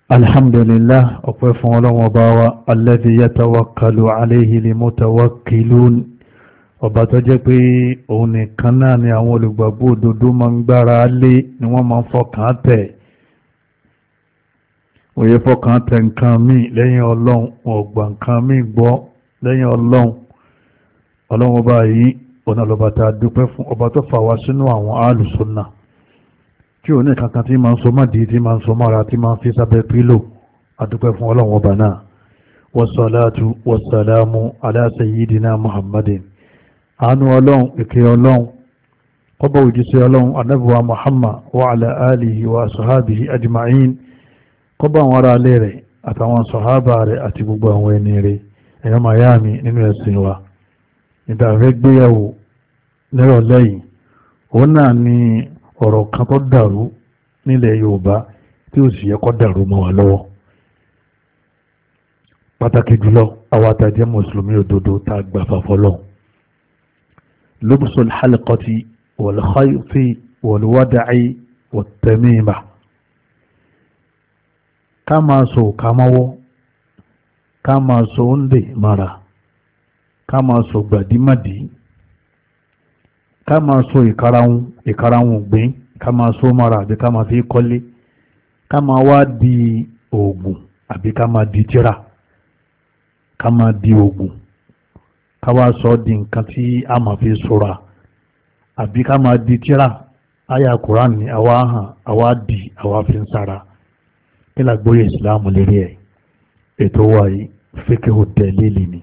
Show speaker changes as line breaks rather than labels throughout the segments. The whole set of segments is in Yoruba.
alhamdulillah ọpẹ́ fún Ọlọ́run ọba wa alladhi yatawakkalu alayhi limutawakkilun ọba tó jẹ́ pé òun nìkan náà ni àwọn olùgbàgbọ́ òdodo máa ń gbára lé ni wọ́n máa ń fọkàn tẹ̀ òye fọkàn tẹ̀ nǹkan míì lẹ́yìn Ọlọ́run ọgbà nǹkan míì gbọ́ lẹ́yìn Ọlọ́run ọba yìí ọ̀nà lọ́ba tá a dúpẹ́ fún ọba tó fà wá sínú àwọn alùsùnà tí ò ní kankan tí máa ń so máa di tí máa ń so mára tí máa ń fi sábẹ́ pílò adúpẹ́ fún Ọlọ́run ọba náà wassalatu wassalamu ala sayyidina muhammadin àánú Ọlọ́run ìkẹ́ Ọlọ́run kọ́bọ̀ òjíṣẹ́ Ọlọ́run anábíwá muhammad wa ala alihi wa sahabihi ajma'in kọ́bọ̀ àwọn ará alẹ́ rẹ̀ àtàwọn sahaba rẹ̀ àti gbogbo àwọn ẹni rẹ̀ ẹ̀yọ́ miami nínú ẹ̀sìn wa ìdàfẹ́ gbéyàwó nírọ̀lẹ́ yìí òun náà ni ọ̀rọ̀ kan tó dàrú nílẹ̀ Yorùbá tí ó sì yẹ kó dàrú mọ́ wa lọ́wọ́ pàtàkì jùlọ àwọn àtàjẹ́ mùsùlùmí òdodo tá a gbà fàfọ́lọ́ lubsul halqati wal khayti wal wada'i wat tamima ká máa so kàmáwọ́ ká máa so ń dè mara ká máa so gbàdímàdì ká máa so ìkarahun gbìn ká máa so mara àbí ká máa fi kọ́lé ká máa wá di oògùn àbí ká máa di tírà ká máa di oògùn ká wá sọ di nǹkan tí a máa fi sora àbí ká máa di tírà àyà Quran ni àwa hàn àwa di àwa fi ń sára kí làgbóyè ìsìláàmù lérí ẹ̀ ètò wa yìí fíkẹ́hù dẹ̀lílì ni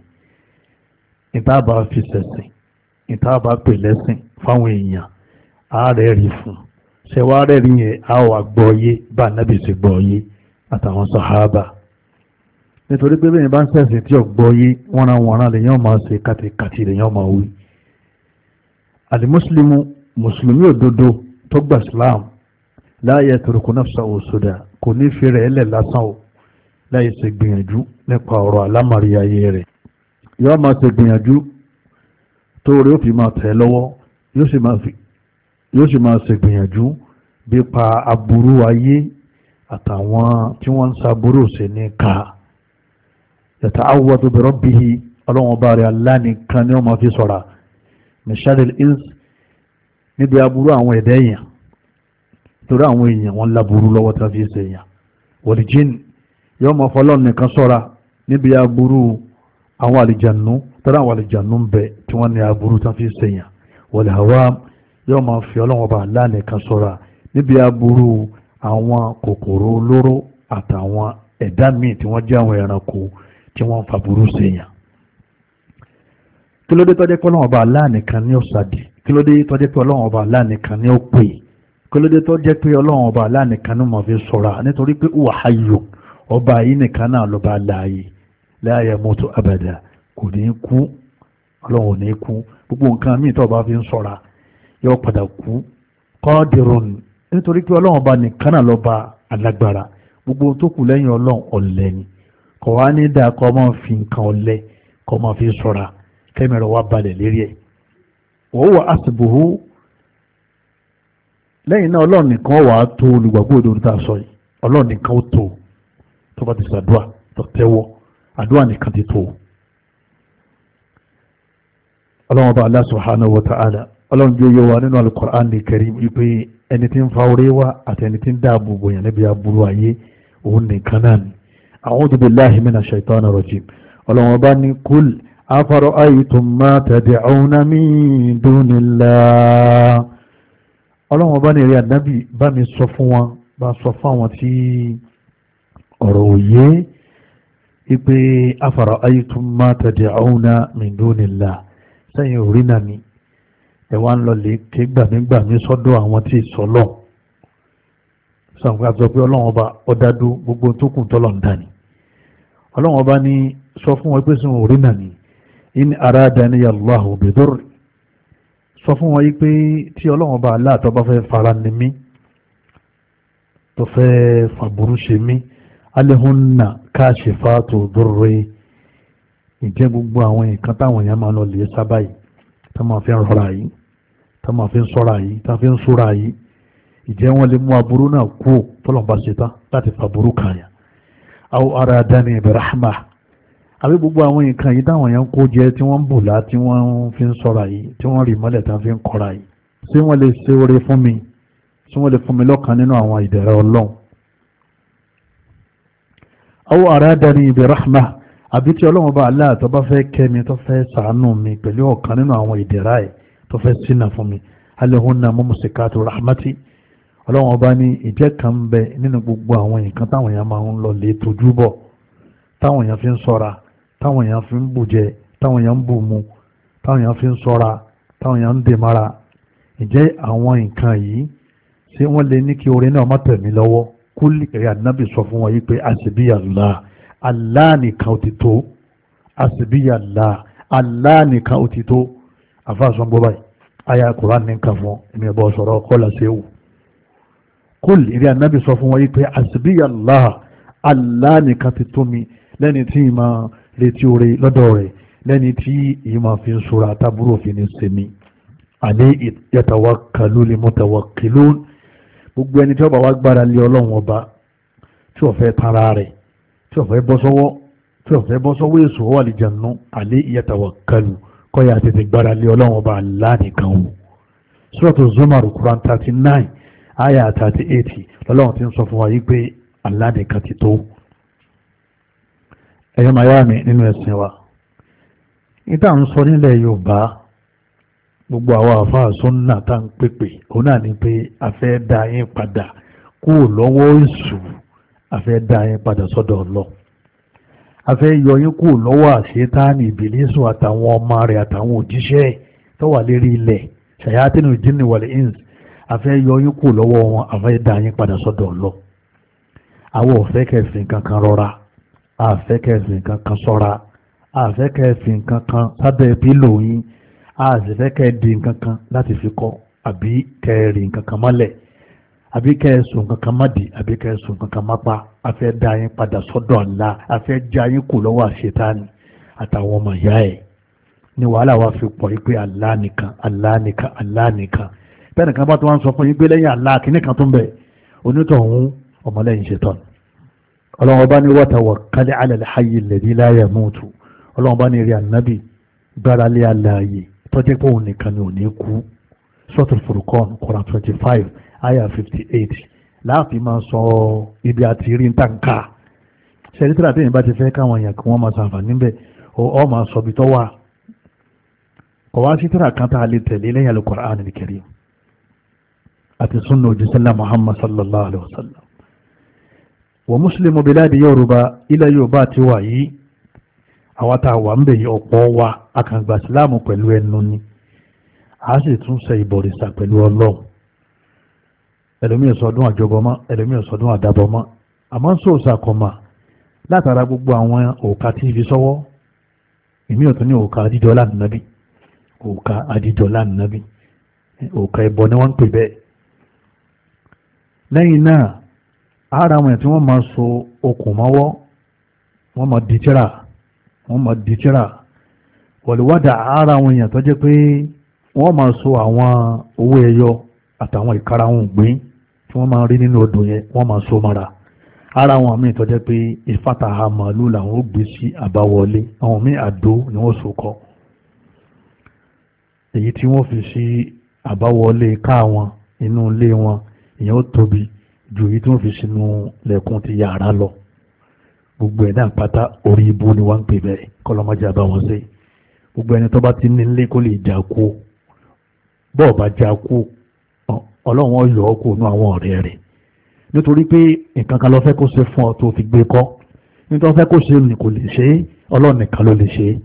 ìta bá fi sẹ̀sìn ìta bá pè lẹ́sìn fáwọn èèyàn ààrẹ rí fún ṣẹwàá rí yẹn a wà gbọ́yé bá nábì sí gbọ́yé àtàwọn sàhábà nítorí pé bẹ́ẹ̀ bá ń sẹ̀sìn tí ò gbọ́yé wọ́nranwọ̀nran lèyàn máa ṣe kàtìkàtì lèyàn máa wí. àlìmùsùlùmù mùsùlùmí òdodo tó gbà Islam la yatruku nafsahu suda kò ní fi rẹ̀ ẹlẹ̀ lásán o láì ṣe gbìyànjú nípa ọ̀rọ̀ àlámàrí ayé rẹ̀ yóò máa ṣe gbìyànjú tó rí ó fi máa tẹ̀ lọ́wọ́ yóò sì máa ṣe gbìyànjú bí pa aburú ayé àtàwọn tí wọ́n ń saburú sí ní ká yata'awwadu bi rabbihi ọlọ́wọ́n bá rí aláàníkan ní wọ́n máa fi sọ̀rọ̀ misharil ins níbi aburú àwọn ẹ̀dá èèyàn torí àwọn èèyàn wọn láburú lọ́wọ́ tí wọ́n fi ṣe èèyàn wal jinn yóò máa fọlọ́ nìkan sọ̀rọ̀ níbi aburú àwọn àlìjànú tọ́lá àwọn àlìjànú ń bẹ tí wọ́n ní aburú tán fi sèyàn wal hawam yóò máa fi ọlọ́wọ́n bá lánìkan sọ́ra níbi aburú àwọn kòkòrò olóró àtàwọn ẹ̀dá míì tí wọ́n jẹ́ àwọn ẹranko tí wọ́n ń fa burú sèyàn. kí ló dé tọ́jẹ́ pé ọlọ́wọ́n bá lánìkan ní ọ̀sàdì kí ló dé tọ́jẹ́ pé ọlọ́wọ́n bá lánìkan ní ọ̀pẹ kí ló dé tọ́jẹ́ pé ọlọ́wọ́n bá lánìkan ní mọ̀ fi sọ̀ra nítorí pé huwa hayyu ọba yìí nìkan náà lọ́ba láàyè la yamutu abada kò ní kú ọlọ́run ò ní kú gbogbo nǹkan míì tó bá fi ń sọ̀ra yóò padà kú qadirun nítorí pé ọlọ́run bá nìkan náà lọ́ba alágbára gbogbo tó kù lẹ́yìn ọlọ́run ọ̀lẹ ni kò wá ní dáa kọ́ máa fi nǹkan ọ̀lẹ kọ́ máa fi sọ̀ra kẹ́mẹ̀rẹ̀ wá balẹ̀ lérí ẹ̀ wa huwa hasbuhu lẹ́yìn náà ọlọ́run nìkan wà á tó olùgbàgbọ́ òdodo tá a sọ yìí ọlọ́run nìkan ó tó bá ti sàdúà tó tẹ́wọ́ àdúrà nìkan ti tó ọlọ́run bá Allah subhanahu wa ta'ala ọlọ́run jẹ́ yẹ wa nínú al-Qur'an al-Karim wípé ẹni tí ń fa orí wa àti ẹni tí ń dáàbò bòyàn níbi aburú ayé òun nìkan náà ni a'udhu billahi minash shaitanir rajim ọlọ́run bá ní kul afara'aytum ma tad'una min dunillah ọlọ́run bá ní eré ànábì bá mi sọ fún wọn bá sọ fún àwọn tí ọ̀rọ̀ òye ipe afara'aytum ma tad'una min dunillah sẹ́yìn orí náà ni ẹ̀wà ń lọ lè ké gbàmígbàmí sọ́dọ̀ àwọn tí ìsọ̀lọ́ sọ̀rọ̀ àti pé ọlọ́run ọba ọ̀dádú gbogbo tó kù tọ́lọ̀ ń dání ọlọ́run ọba ní sọ fún wọn pé sẹ́yìn orí náà ni in aradani Allahu bidurr sọ fún wọn pé tí ọlọ́run ọba aláàtọ̀ bá fẹ́ fara ni mí tó fẹ́ fàbúrú ṣe mí alehunna kashifatu durri ìjẹ́ gbogbo àwọn nǹkan táwọn èèyàn máa lọ lè sábà yìí tá máa fi ń rọra yìí tá máa fi ń sọ́ra yìí tá fi ń súra yìí ìjẹ́ wọn lè mú aburú náà kú tọ́lọ̀ bá ṣe tán láti fa aburú kàyà aw aradani bi rahma àbí gbogbo àwọn nǹkan yìí táwọn èèyàn kó jẹ tí wọ́n ń bùlá tí wọ́n fi ń sọ́ra yìí tí wọ́n rí mọ́lẹ̀ tán fi ń kọ́ra yìí ṣé wọ́n lè ṣe oore fún mi ṣé wọ́n lè fún mi lọ́kàn nínú àwọn ìdẹ̀ra Ọlọ́run aw aradani bi rahma àbí tí Ọlọ́run bá Allah tó bá fẹ́ kẹ́ mi tó fẹ́ ṣàánú mi pẹ̀lú ọ̀kan nínú àwọn ìdẹ̀ra ẹ̀ tó fẹ́ ṣínà fún mi alehunna mumsikatu rahmati Ọlọ́run ọba ní ìjẹ́ kan bẹ nínú gbogbo àwọn nǹkan táwọn èèyàn máa ń lọ lè tójú bọ̀ táwọn èèyàn fi ń ṣọ́ra táwọn èèyàn fi ń bùjẹ táwọn èèyàn ń bù mu táwọn èèyàn fi ń ṣọ́ra táwọn èèyàn ń dè mára ìjẹ́ àwọn nǹkan yìí ṣé wọ́n lè ní kí orin náà má tẹ̀ mí lọ́wọ́ kúlì ẹ̀rẹ́ ànábì sọ fún wọn yìí pé àṣìbíyà Allah nìkan ò ti tó àṣìbíyà Allah nìkan ò ti tó àfáàsán gbọ́ báyìí aya Quran ní nǹkan fún ẹ̀mí ẹ̀bọ̀ sọ̀rọ̀ kọ́lá séwù kúlì ẹ̀rẹ́ ànábì sọ fún wọn yìí pé àṣìbíyà Allah nìkan ti tó mi lẹ́ni tí ìmọ̀ retí oore lọ́dọ̀ rẹ̀ lẹ́ni tí ìmọ̀ fi ń sora tábúrò fi ní sẹ́mi alẹ́ yatawakkalul mutawakkilun gbogbo ẹni tí ó bá wá gbára lé Ọlọ́run ọba tí ó fẹ́ tara rẹ̀ tí ó fẹ́ bọ́ sọ́wọ́ èso wà lè jẹun alẹ́ yatawakkalu kọ́ya tètè gbára lé Ọlọ́run ọba Allah nìkan wò Suratu Zumar Quran 39 aya 38 lọ́lọ́run ti ń sọ fún wa yìí pé Allah nìkan ti tó ẹ̀yọ́ miami nínú ẹ̀sìn wa ìta ń sọ nílẹ̀ Yorùbá gbogbo àwọn àfáà súnnà tá ń pèpè òun náà ni pé a fẹ́ dá yín padà kúrò lọ́wọ́ èṣù a fẹ́ dá yín padà sọ́dọ̀ Ọlọ́run a fẹ́ yọ yín kúrò lọ́wọ́ àṣetáni ìbílísù àtàwọn ọmọ rẹ̀ àtàwọn òjíṣẹ́ tó wà lérí ilẹ̀ ṣàyátínú jinni wal ins a fẹ́ yọ yín kúrò lọ́wọ́ wọn a fẹ́ dá yín padà sọ́dọ̀ Ọlọ́run àwọn ò fẹ́ kẹfìn kankan rọra a fẹ́ kẹfìn kankan ṣọ́ra a fẹ́ kẹfìn kankan sábẹ́ pílò yín a sì fẹ́ kẹ́ di nǹkan kan láti fi kọ́ àbí kẹ́ rí nǹkan kan mọ́lẹ̀ àbí kẹ́ sùn nǹkan kan má di àbí kẹ́ sùn nǹkan kan má pa a fẹ́ dá yín padà sọ́dọ̀ Allah a fẹ́ já yín kù lọ́wọ́ àṣetáni àtàwọn ọmọ ìyá ẹ̀ ní wàhálà wa fi pọ̀ yí pé Allah nìkan Allah nìkan Allah nìkan bẹ́ẹ̀ nìkan bá tó wá ń sọ fún yín pé lẹ́yìn Allah kìíní kan tó ń bẹ̀ onítọ̀hún ọmọlẹ́yìn ṣetán ọlọ́run bá ní wa tawakkal ala al-hayy alladhi la yamutu ọlọ́run bá ní rí ànábì gbára lé aláàyè tọ́jẹ́ pé òun nìkan ni ò ní kú Suratul Furqan Quran 25 ayah 58 láàfin máa sọ ibi àti rí ń tàǹkà ṣẹ́rí tíra tẹ́yìn bá ti fẹ́ káwọn èèyàn kí wọ́n máa ṣàǹfààní níbẹ̀ ọ máa sọ ibi tó wà kọ̀ wá sí tíra kan tá a lè tẹ̀lé lẹ́yìn al-Qur'an al-Karim àti sunna òjíṣẹ́lá Muhammad sallallahu alaihi wasallam wa muslimu biladi Yorùbá ilẹ̀ Yorùbá ti wà yìí àwọn tá a wà ń bẹ̀ yìí ọ̀pọ̀ wa akàngbà síláàmù pẹ̀lú ẹnu ni a sì tún ṣe ìbọ̀rìṣà pẹ̀lú Ọlọ́run ẹlòmíì sọdún àjọbọmọ ẹlòmíì sọdún àdàbọmọ àmọ́ sòòsà kọ̀mà látara gbogbo àwọn òkà tí ibi sọ́wọ́ ìmí ò tún ní òkà àdídọ́lá nàbí òkà àdídọ́lá nàbí òkà ẹ̀bọ ni wọ́n ń pè bẹ́ẹ̀ lẹ́yìn náà ara wọn tí wọ́n máa so okùn mọ́wọ́ wọ́n máa di tíra wọ̀lúwádà ara wọn èèyàn tó jẹ́ pé wọ́n máa so àwọn owó ẹyọ àtàwọn ìkarahun gbìn tí wọ́n máa rí nínú odò yẹn wọ́n máa so mara ara wọn míì tó jẹ́ pé ìfàtàhà màálù làwọn ó gbé sí àbáwọlé àwọn míì àdó ni wọ́n so kọ́ èyí tí wọ́n fi sí àbáwọlé ká wọn inú ilé wọn ìyẹn ó tóbi ju èyí tí wọ́n fi sínú lẹ́kùn ti yàrá lọ gbogbo ẹ̀dá pátá orí ibu ni wọ́n ń pè bẹ́ẹ̀ kọ́lọ́mọdé àbá wọn sí gbogbo ẹni tó bá ti ní ilé kó lè jà kú bọ́ọ̀ bá jà kú ọlọ́run ó yọ ọ́ kó nú àwọn ọ̀rẹ́ rẹ̀ nítorí pé nǹkan kan ló fẹ́ kó ṣe fún ọ tó fi gbé kọ́ nítorí fẹ́ kó ṣe ní kò lè ṣe é ọlọ́run nìkan ló lè ṣe é.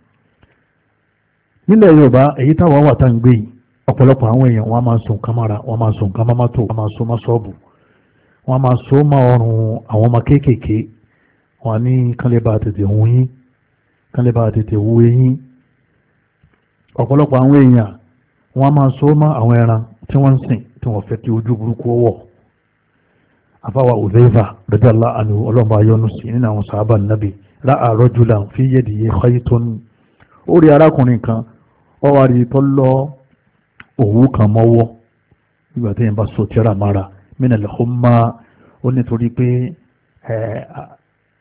nílẹ̀ Yorùbá èyí táwọn wà tá ń gbé yìí ọ̀pọ̀lọpọ̀ àwọn èèyàn wọ́n á máa so nǹkan mára wọ́n á máa so nǹkan máa tó wọ́n á máa so má ṣọ́ọ̀bù wọ́n á máa so má ọrùn àwọn ọmọ kéékèèké wọ́n á ní kánlẹ́bà tètè hun yín kánlẹ́bà tètè wu eyín ọ̀pọ̀lọpọ̀ àwọn èèyàn wọ́n á máa so má àwọn ẹran tí wọ́n ń sìn tí wọ́n fẹ́ kí ojú burúkú wọ̀ àfáwà Uzaifa radiyallahu anhu ọlọ́mọ ayọ́nu sí nínú àwọn sàhábà nàbì ra'a rajulan fi yadihi khaytun ó rí arákùnrin kan ó wá rí tó lọ òwú kan mọ́wọ́ nígbà tí yẹn bá so tíra mara min al-humma ó nítorí pé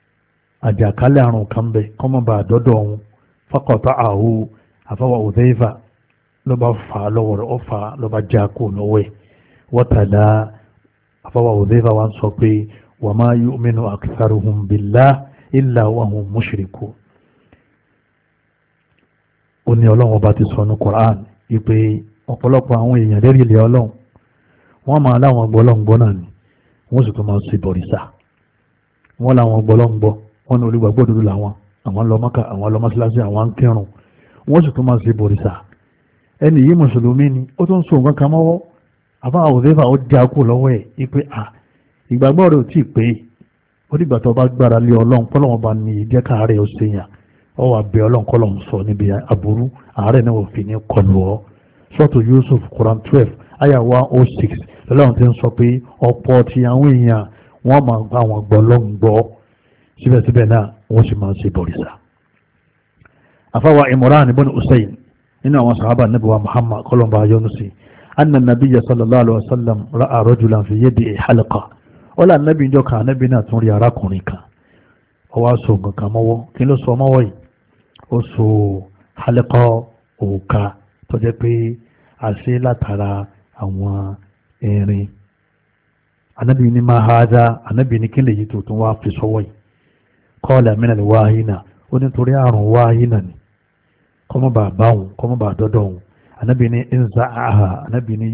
àjàkálẹ̀ àrùn kan bẹ kọ́mọ́ bá dọ́dọ̀ òun faqata'ahu àfáwà Udhayfa ló bá fà á lọ́wọ́ rẹ̀ ó fà á ló bá já kó lọ́wọ́ ẹ̀ wọ́tàlá àfáwà Udhayfa wa ń sọ pé wa ma yu'minu aktharuhum billahi illa wa hum mushrikun. ó ní ọlọ́run ọba ti sọ ní Qur'an wípé ọ̀pọ̀lọpọ̀ àwọn èèyàn lérí ilẹ̀ ọlọ́run wọ́n máa láwọn gbọ́lọ́ngbọ́ náà ni wọ́n sì tún máa ṣe bọ̀rìṣà wọ́n láwọn gbọ́lọ́ngbọ́ wọ́n ní olùgbàgbọ́ òdodo làwọn àwọn lọ Mákà àwọn lọ mọ́ṣáláṣí àwọn ń kírun wọ́n sì tún máa ṣe bọ̀rìṣà. ẹni yìí mùsùlùmí ni ó tún so nǹkan kan mọ́wọ́ àbá Udhayfa ó já kú lọ́wọ́ ẹ̀ wípé ìgbàgbọ́ rẹ̀ ò tí ì pé ó dìgbà tó bá gbára lé ọlọ́run kọ́lọ́run bá ní ìjẹ́ káàárẹ̀ ó ṣe yàn ọ wà bẹ ọlọ́run kọ́lọ́run sọ níbi aburú àárẹ̀ náà ò fi ní kọlù ọ́. Suratu Yusuf Quran 12 ayah 106 lọ́lọ́run ti ń sọ pé ọ̀pọ̀ ti àwọn èèyàn wọ́n máa gba àwọn gbọ́lọ́ngbọ́ síbẹ̀síbẹ̀ náà wọ́n sì máa ṣe bọ̀rìṣà. àfáwà Imran ibn Husayn nínú àwọn sàhábà Ànábì wa Muhammad kọ́lọ́mbà ayọ́nusi anna nabiyya sallallahu alaihi wasallam ra'a rajulan fi yadihi halqa ọlá Ànábì ìjọ kan Ànábì náà tún rí arákùnrin kan ó wá so nǹkan kan mọ́wọ́ kí ló sọ mọ́wọ́ yìí ó so halqa òòka tó jẹ́ pé àṣẹ látara àwọn erin. Ànábì ní máa hadha Ànábì ní kí lè yí tó tún wá fi sọ́wọ́ yìí qala min al-wahina ó nítorí àrùn wáhínà ni kọ́mọ́ bá bá òun kọ́mọ́ bá dọ́dọ̀ òun. Ànábì ní inza'aha Ànábì ní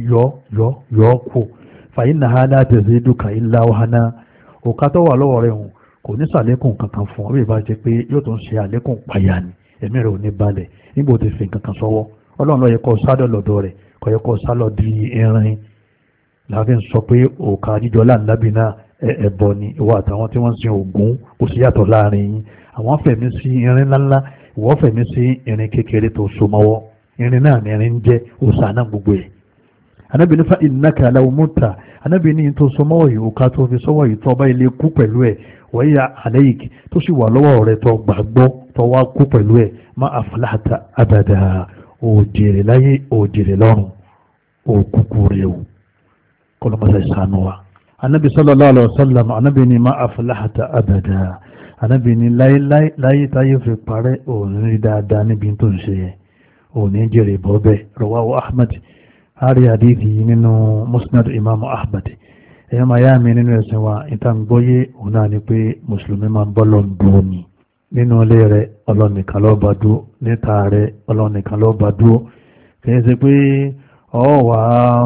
yọ kú fa innaha la taziduka illa wahana òka tó wà lọ́wọ́ rẹ̀ hùn kò ní sàlékùn kankan fún ọ bí ìbá jẹ́ pé yóò tún ṣe àlékún payà ni ẹ̀mí rẹ̀ ò ní balẹ̀ nígbà tó ti fi kankan sọ́wọ́ ọlọ́run ló yẹ kó sádọ̀ lọ́dọ̀ rẹ̀ kò yẹ kó sálọ di irin láàfin sọ pé òkà jíjọ láǹlábì náà ẹ̀bọ ni ìwọ àtàwọn tí wọ́n ń sin Ògún kò sí yàtọ̀ láàrin yín àwọn fẹ̀mí sí irin ńláńlá ìwọ fẹ̀mí sí irin kékeré tó so mọ́wọ́ irin náà ni irin ń jẹ́ òòṣà náà gbogbo ẹ̀. Ànábì ní fa innaka law mutta Ànábì ní tó so mọ́wọ́ yìí òkà tó fi sọ́wọ́ yìí tó ọba ilé kú pẹ̀lú ẹ̀ wọ́yà alayk tó sì wà lọ́wọ́ rẹ̀ tó gbàgbọ́ tó wá kú pẹ̀lú ẹ̀ ma aflahta abada òjèrè láyé òjèrè lọ́run òkúkú rẹ̀ o kọlọmọsá ìsànú wa. Ànábì sallallahu alaihi wasallam Ànábì ní ma aflahta abada Ànábì ní láyé táyé fi parẹ́ òní dáadáa níbi tó ń ṣe yẹn òní jèrè bọ́ bẹ́ẹ̀. Rawahu Ahmad àrí àdìsí nínú Musnad Imam Ahmad. ẹ̀yọ́ máa yá mi nínú ẹ̀sìn wa ìtàǹgbọ́yé òun náà ni pé mùsùlùmí máa ń bọ́ lọ́n dúró ni nínú ilé rẹ̀ ọlọ́nìkan ló bá dúró níta rẹ̀ ọlọ́nìkan ló bá dúró kìí ṣe pé ọ̀wà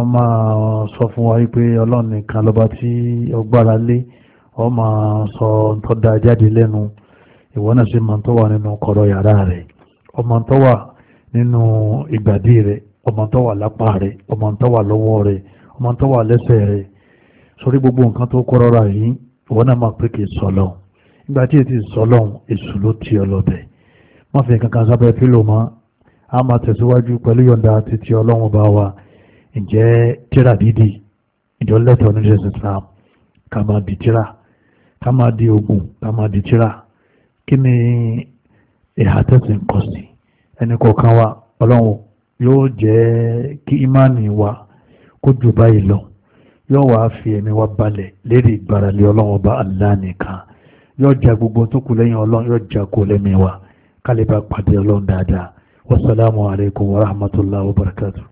máa sọ fún wa pé ọlọ́nìkan ló bá tí ọgbára lé ọ máa sọ tó da jáde lẹ́nu ìwọ náà sì máa tó wà nínú kọ̀rọ̀ yàrá rẹ̀ ọmọ tó wà nínú ìgbàdí rẹ̀ ọmọ tó wà lápá rẹ̀ ọmọ tó wà lọ́wọ́ rẹ̀ ọmọ tó wà lẹ́sẹ̀ rẹ̀ sórí gbogbo nǹkan tó kọ́ rọra yìí ìwọ náà máa pé kì í sọ lọ́hùn nígbà tí ètò ìsọlọ́hùn èṣù ló ti ọlọ́bẹ̀ má fi kankan sábẹ́ pílò mọ́ a máa tẹ̀síwájú pẹ̀lú yọ̀ǹda títí ọlọ́run bá wa ǹjẹ́ tíra dídì ìjọ lẹ́tọ̀ọ́ ní jésù Islam ká máa di tíra ká máa di ogun ká máa di tíra kí ni ìhà tẹ̀sí ń kọ́ sí ẹnì kọ̀ọ̀kan wa ọlọ́run yóò jẹ́ kí ìmánì wa kó jù báyìí lọ yóò wá fi ẹ̀mí wa balẹ̀ lérí ìgbáralé ọlọ́run ọba Allah nìkan yóò ja gbogbo tó kù lẹ́yìn ọlọ́run yóò ja kó lẹ́mí wa kálíbà pàdé ọlọ́run dáadáa. Wassalamu alaikum wa rahmatullahi wa barakatuh.